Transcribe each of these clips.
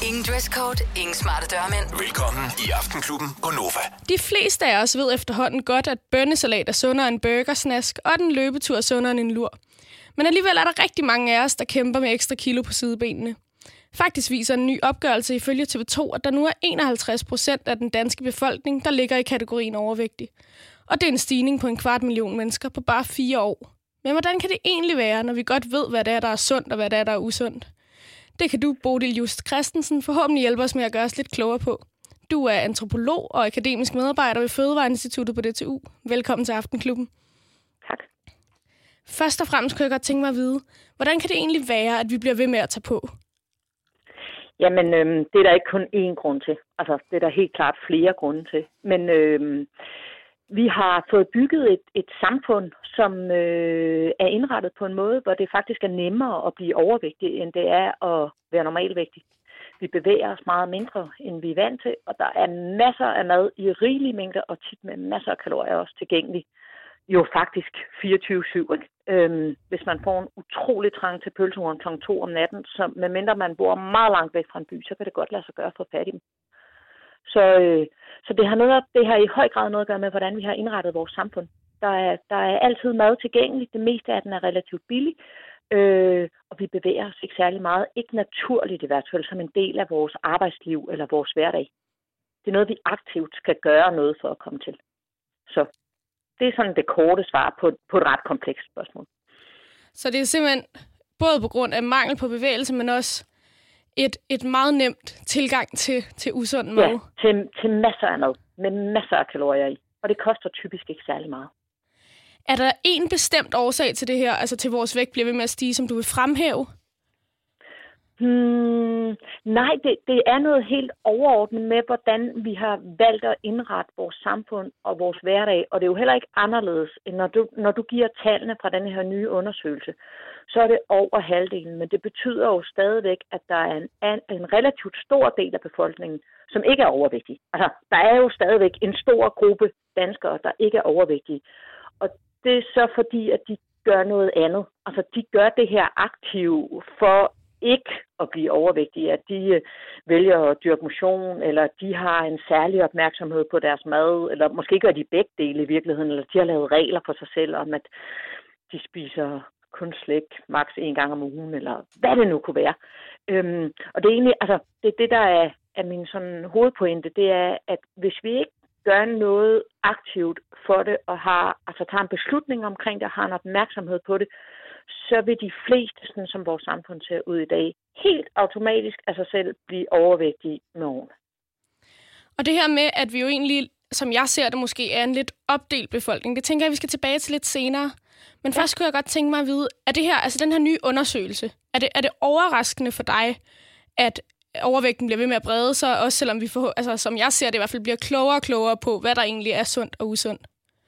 Ingen dresscode, ingen smarte dørmænd. Velkommen i Aftenklubben på Nova. De fleste af os ved efterhånden godt, at bønnesalat er sundere end burgersnask, og den løbetur er sundere end en lur. Men alligevel er der rigtig mange af os, der kæmper med ekstra kilo på sidebenene. Faktisk viser en ny opgørelse ifølge TV2, at der nu er 51% af den danske befolkning, der ligger i kategorien overvægtig. Og det er en stigning på 250.000 mennesker på bare 4 år. Men hvordan kan det egentlig være, når vi godt ved, hvad det er, der er sundt, og hvad det er, der er usundt? Det kan du, Bodil Just Christensen, forhåbentlig hjælpe os med at gøre os lidt klogere på. Du er antropolog og akademisk medarbejder ved Fødevareinstituttet på DTU. Velkommen til Aftenklubben. Tak. Først og fremmest kunne jeg godt tænke mig at vide, hvordan kan det egentlig være, at vi bliver ved med at tage på? Jamen, det er der ikke kun én grund til. Altså, det er der helt klart flere grunde til. Men vi har fået bygget et samfund, som er indrettet på en måde, hvor det faktisk er nemmere at blive overvægtig, end det er at være normalvægtig. Vi bevæger os meget mindre, end vi er vant til, og der er masser af mad i rigelige mængder, og tit med masser af kalorier også tilgængelige. Jo faktisk 24/7. Hvis man får en utrolig trang til pølsehorn kl. 2 om natten, så medmindre man bor meget langt væk fra en by, så kan det godt lade sig gøre at få fat i dem. Så det har i høj grad noget at gøre med, hvordan vi har indrettet vores samfund. Der er altid mad tilgængeligt. Det meste af den er relativt billig. Og vi bevæger os ikke særlig meget. Ikke naturligt i hvert fald, som en del af vores arbejdsliv eller vores hverdag. Det er noget, vi aktivt skal gøre noget for at komme til. Så det er sådan det korte svar på et ret komplekst spørgsmål. Så det er simpelthen både på grund af mangel på bevægelse, men også et meget nemt tilgang til usund mad. Ja, til masser af mad, med masser af kalorier i. Og det koster typisk ikke særlig meget. Er der en bestemt årsag til det her, altså til vores vægt bliver ved med at stige, som du vil fremhæve? Nej, det er noget helt overordnet med, hvordan vi har valgt at indrette vores samfund og vores hverdag. Og det er jo heller ikke anderledes, end når du giver tallene fra den her nye undersøgelse, så er det over halvdelen. Men det betyder jo stadigvæk, at der er en relativt stor del af befolkningen, som ikke er overvægtige. Altså, der er jo stadigvæk en stor gruppe danskere, der ikke er overvægtige. Og det er så fordi, at de gør noget andet. Altså, de gør det her aktivt for ikke at blive overvægtige, at de vælger at dyrke motion, eller de har en særlig opmærksomhed på deres mad, eller måske gør de begge dele i virkeligheden, eller de har lavet regler for sig selv om, at de spiser kun slik maks 1 gang om ugen, eller hvad det nu kunne være. Og det er egentlig, altså, det der er min sådan hovedpointe, det er, at hvis vi ikke gør noget aktivt for det, og tager en beslutning omkring det, og har en opmærksomhed på det, så vil de fleste, sådan som vores samfund ser ud i dag, helt automatisk af sig selv blive overvægtige med årene. Og det her med, at vi jo egentlig, som jeg ser det, måske er en lidt opdelt befolkning, det tænker jeg, vi skal tilbage til lidt senere. Men først kunne jeg godt tænke mig at vide, er det her, altså den her nye undersøgelse, er det overraskende for dig, at overvægten bliver ved med at brede sig, også selvom vi får, altså som jeg ser det i hvert fald, bliver klogere og klogere på, hvad der egentlig er sundt og usundt?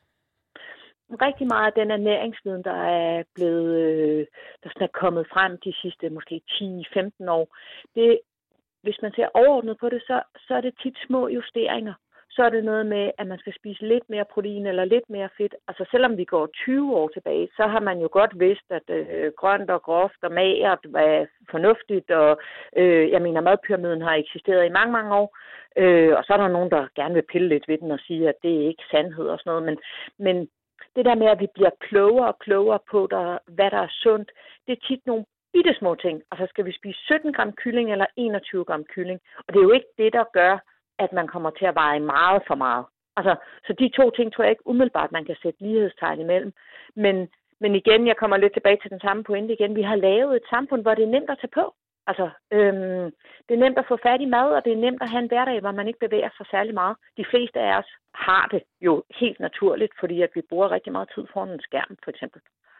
Rigtig meget af den ernæringsviden, der er blevet, der er kommet frem de sidste måske 10-15 år, hvis man ser overordnet på det, så er det tit små justeringer. Så er det noget med, at man skal spise lidt mere protein eller lidt mere fedt. Altså selvom vi går 20 år tilbage, så har man jo godt vidst, at grønt og groft og magert var fornuftigt. Og madpyramiden har eksisteret i mange, mange år. Og så er der nogen, der gerne vil pille lidt ved den og sige, at det er ikke sandhed og sådan noget. Men det der med, at vi bliver klogere og klogere på, hvad der er sundt, det er tit nogle bitte små ting. Altså skal vi spise 17 gram kylling eller 21 gram kylling? Og det er jo ikke det, der gør, at man kommer til at veje meget for meget. Altså, så de to ting tror jeg ikke umiddelbart, man kan sætte lighedstegn imellem. Men igen, jeg kommer lidt tilbage til den samme pointe igen. Vi har lavet et samfund, hvor det er nemt at tage på. Altså, det er nemt at få fat i mad, og det er nemt at have en hverdag, hvor man ikke bevæger sig særlig meget. De fleste af os har det jo helt naturligt, fordi at vi bruger rigtig meget tid foran en skærm, for eksempel.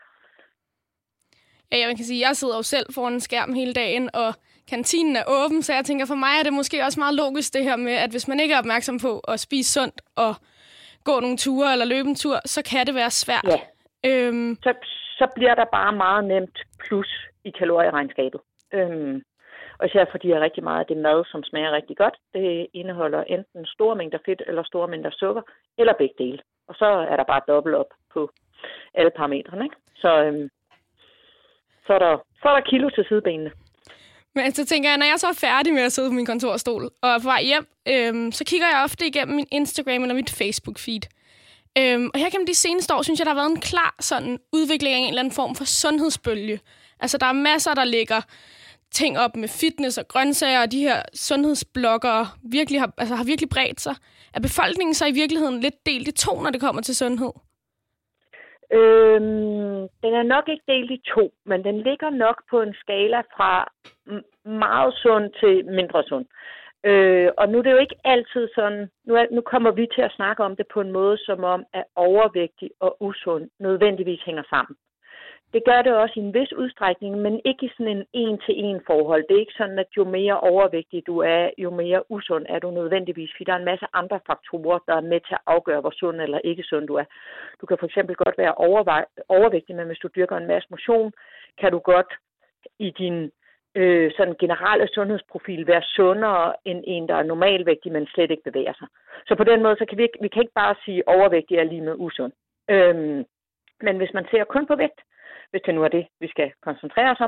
Ja, man kan sige, at jeg sidder jo selv foran en skærm hele dagen, og kantinen er åben, så jeg tænker, for mig er det måske også meget logisk det her med, at hvis man ikke er opmærksom på at spise sundt og gå nogle ture eller løbe en tur, så kan det være svært. Ja, så bliver der bare meget nemt plus i kalorieregnskabet. Og især fordi rigtig meget af det mad, som smager rigtig godt, det indeholder enten store mængder fedt eller store mængder sukker, eller begge dele. Og så er der bare dobbelt op på alle parametrene, ikke? Så er der kilo til sidebenene. Men så tænker jeg, når jeg så er færdig med at sidde på min kontorstol og er på vej hjem, så kigger jeg ofte igennem min Instagram eller mit Facebook-feed. Og her gennem de seneste år, synes jeg, der har været en klar sådan udvikling af en eller anden form for sundhedsbølge. Altså, der er masser, der ligger ting op med fitness og grøntsager, og de her sundhedsbloggere har virkelig bredt sig. Er befolkningen så i virkeligheden lidt delt i to, når det kommer til sundhed? Den er nok ikke delt i to, men den ligger nok på en skala fra meget sund til mindre sund. Og nu er det jo ikke altid sådan, nu kommer vi til at snakke om det på en måde, som om at overvægtig og usund nødvendigvis hænger sammen. Det gør det også i en vis udstrækning, men ikke i sådan en en-til-en forhold. Det er ikke sådan, at jo mere overvægtig du er, jo mere usund er du nødvendigvis. For der er en masse andre faktorer, der er med til at afgøre, hvor sund eller ikke sund du er. Du kan for eksempel godt være overvægtig, men hvis du dyrker en masse motion, kan du godt i din sådan generelle sundhedsprofil være sundere end en, der er normalvægtig, men slet ikke bevæger sig. Så på den måde, så kan vi kan ikke bare sige, at overvægtig er lige med usund. Men hvis man ser kun på vægt, hvis det nu er det, vi skal koncentrere os om,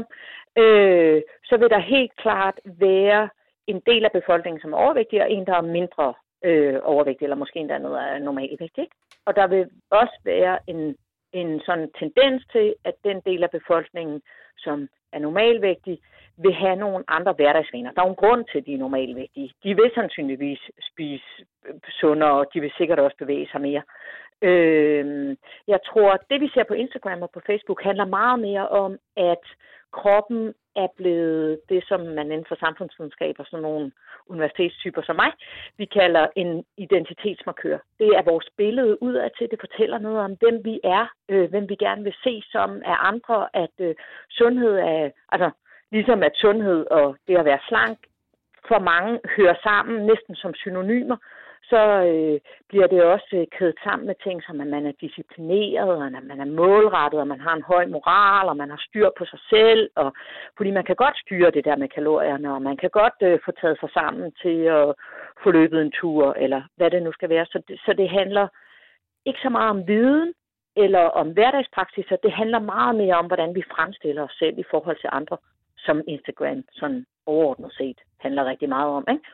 så vil der helt klart være en del af befolkningen, som er overvægtig, og en, der er mindre overvægtig, eller måske endda noget af normalvægt. Ikke? Og der vil også være en sådan tendens til, at den del af befolkningen, som er normalvægtig, vil have nogle andre hverdagsvaner. Der er jo en grund til, at de er normalvægtige. De vil sandsynligvis spise sundere, og de vil sikkert også bevæge sig mere. Jeg tror, at det vi ser på Instagram og på Facebook handler meget mere om, at kroppen er blevet det, som man inden for samfundsvidenskab og sådan nogle universitetstyper som mig, vi kalder en identitetsmarkør. Det er vores billede udadtil. Det fortæller noget om, hvem vi er, hvem vi gerne vil se som af andre, at sundhed er, altså ligesom at sundhed og det at være slank for mange hører sammen næsten som synonymer, så bliver det også kædet sammen med ting, som at man er disciplineret, og at man er målrettet, og man har en høj moral, og man har styr på sig selv. Og, fordi man kan godt styre det der med kalorierne, og man kan godt få taget sig sammen til at få løbet en tur, eller hvad det nu skal være. Så det handler ikke så meget om viden eller om hverdagspraktiser. Det handler meget mere om, hvordan vi fremstiller os selv i forhold til andre, som Instagram sådan overordnet set handler rigtig meget om, ikke?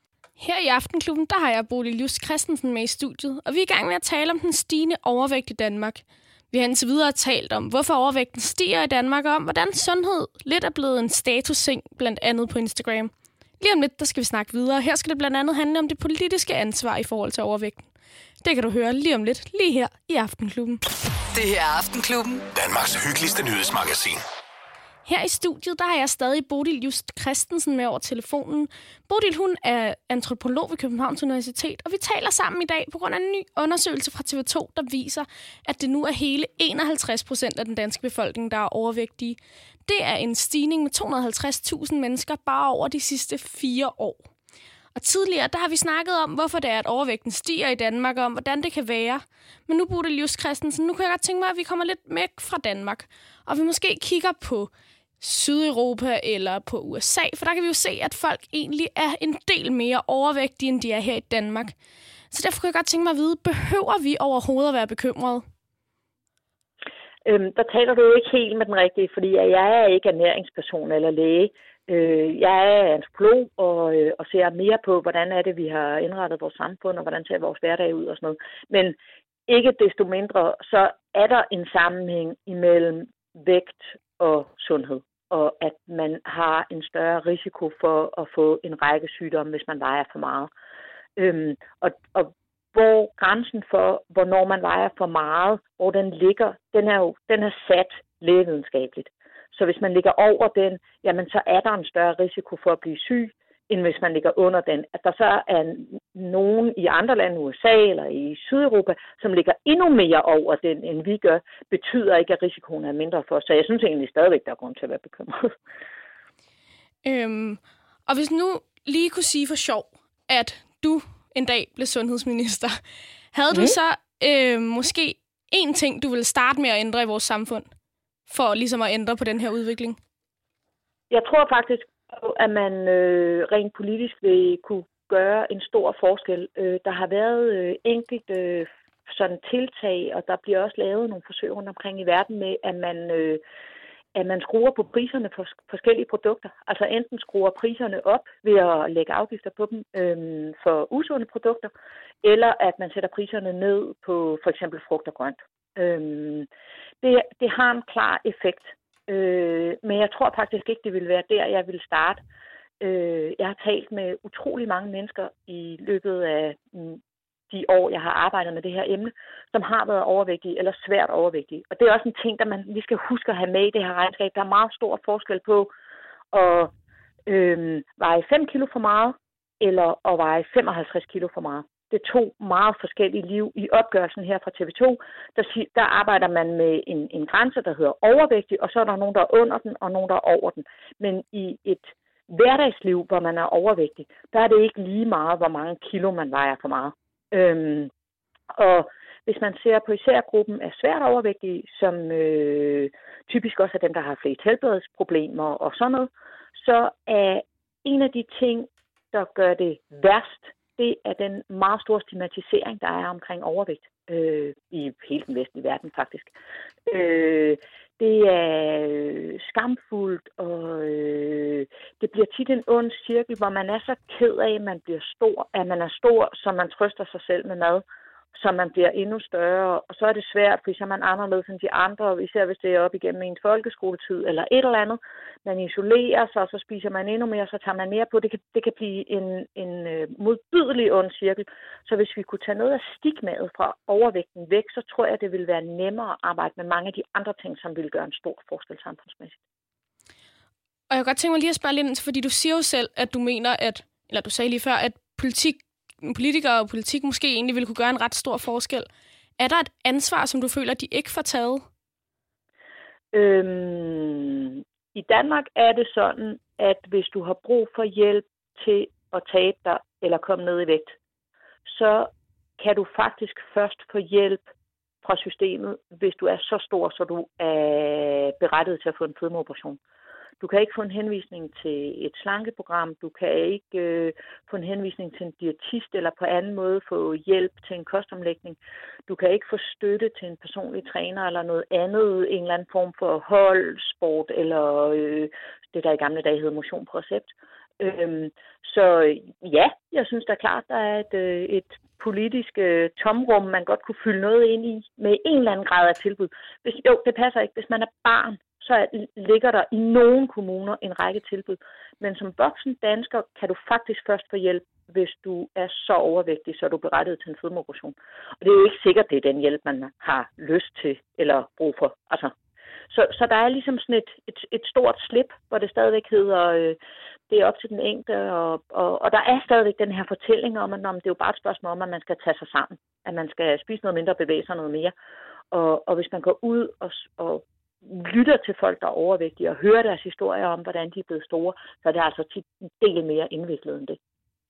Her i Aftenklubben, der har jeg Bodil Just Christensen med i studiet, og vi er i gang med at tale om den stigende overvægt i Danmark. Vi har indtil videre talt om, hvorfor overvægten stiger i Danmark, og om, hvordan sundhed lidt er blevet en statusting, blandt andet på Instagram. Lige om lidt, der skal vi snakke videre. Her skal det blandt andet handle om det politiske ansvar i forhold til overvægten. Det kan du høre lige om lidt, lige her i Aftenklubben. Det her er Aftenklubben. Danmarks hyggeligste nyhedsmagasin. Her i studiet, der har jeg stadig Bodil Just Christensen med over telefonen. Bodil, hun er antropolog ved Københavns Universitet, og vi taler sammen i dag på grund af en ny undersøgelse fra TV2, der viser, at det nu er hele 51% af den danske befolkning, der er overvægtige. Det er en stigning med 250.000 mennesker bare over de sidste 4 år. Og tidligere, der har vi snakket om, hvorfor det er, at overvægten stiger i Danmark, og om hvordan det kan være. Men nu, Bodil Just Christensen, nu kan jeg godt tænke mig, at vi kommer lidt væk fra Danmark, og vi måske kigger på Sydeuropa eller på USA, for der kan vi jo se, at folk egentlig er en del mere overvægtige, end de er her i Danmark. Så derfor kunne jeg godt tænke mig at vide, behøver vi overhovedet at være bekymrede? Der taler du jo ikke helt med den rigtige, fordi jeg er ikke ernæringsperson eller læge. Jeg er antropolog og ser mere på, hvordan er det, vi har indrettet vores samfund, og hvordan ser vores hverdag ud og sådan noget. Men ikke desto mindre, så er der en sammenhæng imellem vægt og sundhed, og at man har en større risiko for at få en række sygdomme, hvis man vejer for meget. Og hvor grænsen for, hvornår man vejer for meget, hvor den ligger, den er sat lægevidenskabeligt. Så hvis man ligger over den, jamen så er der en større risiko for at blive syg, end hvis man ligger under den. At der så er nogen i andre lande, USA eller i Sydeuropa, som ligger endnu mere over den, end vi gør, betyder ikke, at risikoen er mindre for os. Så jeg synes egentlig stadigvæk, der er grund til at være bekymret. Og hvis nu lige kunne sige for sjov, at du en dag blev sundhedsminister, havde du så måske en ting, du ville starte med at ændre i vores samfund, for ligesom at ændre på den her udvikling? Jeg tror faktisk, at man rent politisk vil kunne gøre en stor forskel. Der har været enkelte sådan tiltag, og der bliver også lavet nogle forsøg rundt omkring i verden med, at man skruer på priserne for forskellige produkter. Altså enten skruer priserne op ved at lægge afgifter på dem for usunde produkter, eller at man sætter priserne ned på for eksempel frugt og grønt. Det har en klar effekt, men jeg tror faktisk ikke, det vil være der, jeg vil starte. Jeg har talt med utrolig mange mennesker i løbet af de år, jeg har arbejdet med det her emne, som har været overvægtige eller svært overvægtige. Og det er også en ting, der man lige skal huske at have med i det her regnskab. Der er meget stor forskel på at veje 5 kilo for meget, eller at veje 55 kilo for meget. Det er 2 meget forskellige liv. I opgørelsen her fra TV2, der arbejder man med en grænse, der hedder overvægtig, og så er der nogen, der er under den, og nogen, der er over den. Men i et hverdagsliv, hvor man er overvægtig, der er det ikke lige meget, hvor mange kilo man vejer for meget. Og hvis man ser på især gruppen af svært overvægtige, som typisk også er dem, der har flest helbredsproblemer og sådan noget, så er en af de ting, der gør det værst, det er den meget store stigmatisering, der er omkring overvægt i hele den vestlige verden faktisk. Det er skamfuldt, og det bliver tit en ond cirkel, hvor man er så ked af, at man er stor, så man trøster sig selv med mad, så man bliver endnu større, og så er det svært, fordi så er man anderledes end de andre, især hvis det er op igennem en folkeskoletid eller et eller andet. Man isolerer sig, og så spiser man endnu mere, så tager man mere på. Det kan blive en modbydelig ond cirkel. Så hvis vi kunne tage noget af stigmaet fra overvægten væk, så tror jeg, det ville være nemmere at arbejde med mange af de andre ting, som ville gøre en stor forskel samfundsmæssigt. Og jeg kan godt tænke mig lige at spørge lidt ind, fordi du siger jo selv, at du mener, eller du sagde lige før, at politikere og politik måske egentlig ville kunne gøre en ret stor forskel. Er der et ansvar, som du føler, de ikke får taget? I Danmark er det sådan, at hvis du har brug for hjælp til at tabe dig eller komme ned i vægt, så kan du faktisk først få hjælp fra systemet, hvis du er så stor, så du er berettiget til at få en fedmeoperation. Du kan ikke få en henvisning til et slankeprogram, du kan ikke få en henvisning til en diætist eller på anden måde få hjælp til en kostomlægning. Du kan ikke få støtte til en personlig træner eller noget andet, en eller anden form for holdsport eller det, der i gamle dage hed motion på recept. Så ja, jeg synes da klart, der er et politisk tomrum, man godt kunne fylde noget ind i med en eller anden grad af tilbud. Det passer ikke. Hvis man er barn, så ligger der i nogle kommuner en række tilbud. Men som voksen dansker kan du faktisk først få hjælp, hvis du er så overvægtig, så er du berettiget til en fedmeoperation. Og det er jo ikke sikkert, det er den hjælp, man har lyst til eller brug for. Altså, så der er ligesom sådan et stort slip, hvor det stadigvæk hedder, det er op til den enkelte, og der er stadigvæk den her fortælling om, at det er jo bare et spørgsmål om, at man skal tage sig sammen. At man skal spise noget mindre og bevæge sig noget mere. Og hvis man går ud og lytter til folk, der er overvægtige, og hører deres historier om, hvordan de er blevet store, så er det altså tit en del mere indviklet end det.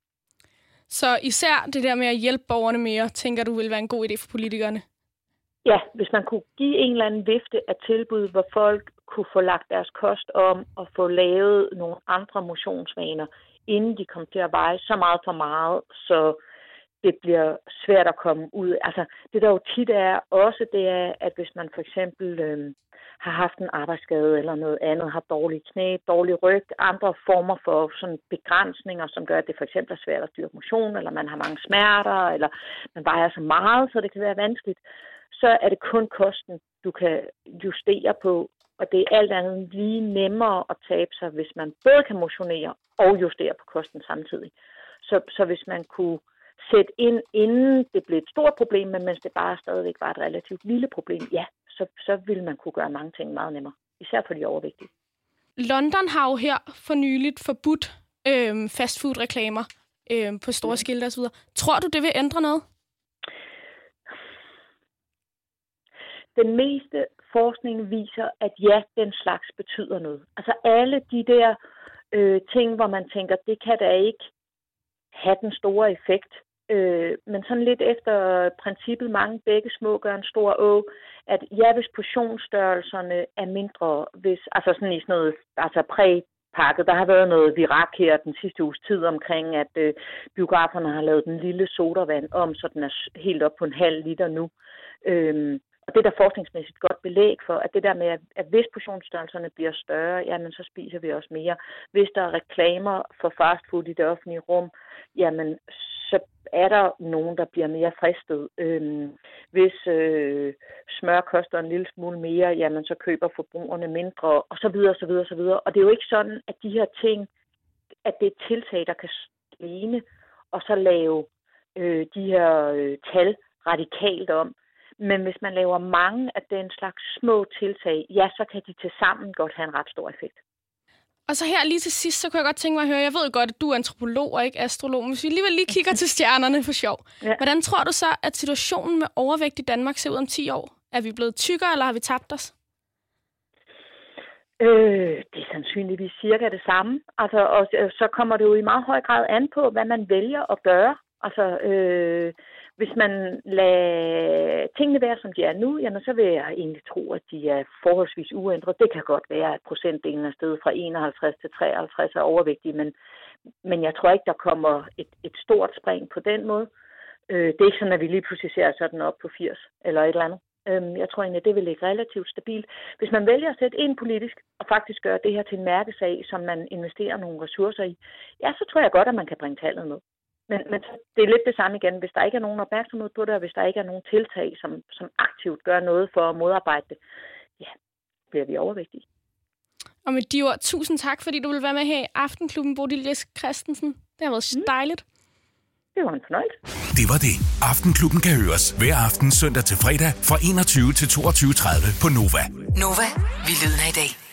Så især det der med at hjælpe borgerne mere, tænker du vil være en god idé for politikerne? Ja, hvis man kunne give en eller anden vifte af tilbud, hvor folk kunne få lagt deres kost om og få lavet nogle andre motionsvaner, inden de kom til at veje så meget for meget, så det bliver svært at komme ud. Altså, det der jo tit er også, det er, at hvis man for eksempel har haft en arbejdsskade eller noget andet, har dårlige knæ, dårlig ryg, andre former for sådan begrænsninger, som gør, at det for eksempel er svært at styre motion, eller man har mange smerter, eller man vejer så meget, så det kan være vanskeligt, så er det kun kosten, du kan justere på, og det er alt andet lige nemmere at tabe sig, hvis man både kan motionere og justere på kosten samtidig. Så hvis man kunne sætte ind, inden det blev et stort problem, men mens det bare stadigvæk var et relativt lille problem, ja, så ville man kunne gøre mange ting meget nemmere, især for de overvægtige. London har jo her for nyligt forbudt fastfood-reklamer på store skilte osv. Tror du, det vil ændre noget? Den meste forskning viser, at ja, den slags betyder noget. Altså alle de der ting, hvor man tænker, det kan da ikke have den store effekt. Men sådan lidt efter princippet, mange bække små gør en stor å, at ja, hvis portionsstørrelserne er mindre, altså sådan i sådan noget, altså præpakket, der har været noget virak her den sidste uges tid omkring, at biograferne har lavet den lille sodavand om, så den er helt op på 0,5 liter nu. Og det er der forskningsmæssigt godt belæg for, at det der med, at hvis portionsstørrelserne bliver større, jamen så spiser vi også mere. Hvis der er reklamer for fastfood i det offentlige rum, jamen så er der nogen, der bliver mere fristet. Hvis smør koster en lille smule mere, jamen så køber forbrugerne mindre, og så videre, så videre, så videre. Og det er jo ikke sådan, at de her ting, at det er tiltag, der kan alene, og så lave de her tal radikalt om. Men hvis man laver mange af den slags små tiltag, ja, så kan de tilsammen godt have en ret stor effekt. Og så her lige til sidst, så kunne jeg godt tænke mig at høre, jeg ved jo godt, at du er antropolog og ikke astrolog, men hvis vi alligevel lige kigger til stjernerne for sjov. Ja. Hvordan tror du så, at situationen med overvægt i Danmark ser ud om 10 år? Er vi blevet tykkere, eller har vi tabt os? Det er sandsynligvis cirka det samme. Altså, og så kommer det jo i meget høj grad an på, hvad man vælger at gøre. Altså, hvis man lader tingene være, som de er nu, jamen, så vil jeg egentlig tro, at de er forholdsvis uændret. Det kan godt være, at procentdelen er steget fra 51 til 53 er overvægtige, men jeg tror ikke, der kommer et stort spring på den måde. Det er ikke sådan, at vi lige pludselig ser sådan op på 80 eller et eller andet. Jeg tror egentlig, at det vil ligge relativt stabilt. Hvis man vælger at sætte ind politisk og faktisk gøre det her til en mærkesag, som man investerer nogle ressourcer i, ja, så tror jeg godt, at man kan bringe tallet ned. Men det er lidt det samme igen. Hvis der ikke er nogen opmærksomhed på det, og hvis der ikke er nogen tiltag, som aktivt gør noget for at modarbejde det, ja, bliver vi overvægtige. Og med de ord, tusind tak, fordi du vil være med her i Aftenklubben, Bodil Jes Christensen. Det har været dejligt. Det var en fornøjelse. Det var det. Aftenklubben kan høres hver aften søndag til fredag fra 21 til 22.30 på Nova. Nova, vi lyder i dag.